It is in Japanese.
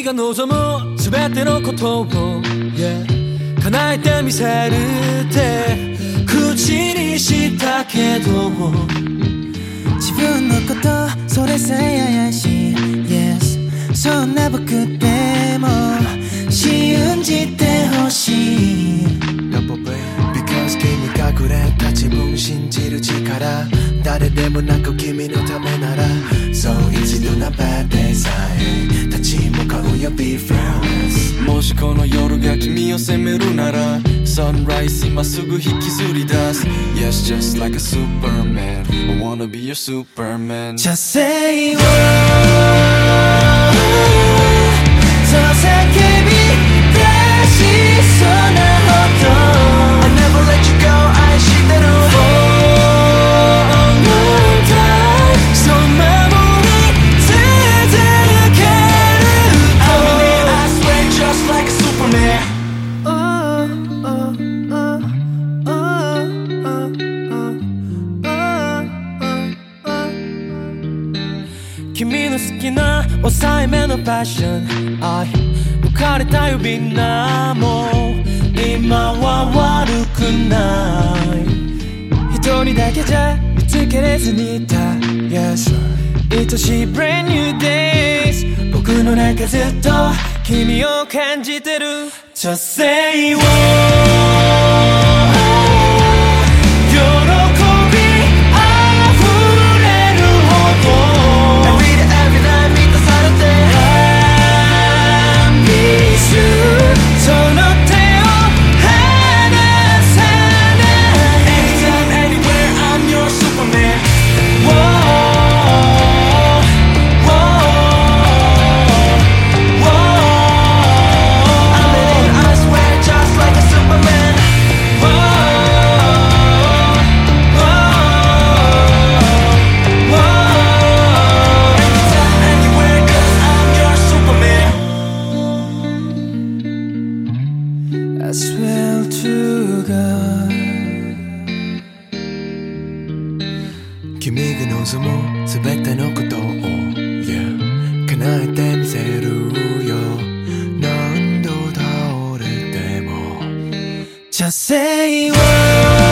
君が望む全てのことを、yeah、叶えてみせるって口にしたけど、 自分のことそれさえ怪しい Yes そんな僕でも信じてほしい Because 君がくれた自分信じる力、誰でもなく君のためなら、そう一度な bad day さえ立ち向かうよ Be fearless。 もしこの夜が君を責めるなら Sunrise 今すぐ引きずり出す Yes just like a Superman I wanna be your Superman Just say what そう叫び出しそうなほど I never let you go 愛してる君の好きな抑えめのファッション愛浮かれた指なも今は悪くない一人だけじゃ見つけれずにいた Yes 愛しい brand new days 僕の中ずっと君を感じてる Just say what 喜び溢れるほどその手を離さない Anytime, anywhere, I'm your Superman。 Whoa, whoa, whoa. I'm in it, I swear, just like a Superman。 Whoa, whoa, whoa. Anytime, anywhere, 'cause I'm your Superman。 I swear to God 君が望む全てのことを、yeah、叶えてみせるよ。何度倒れても Just say what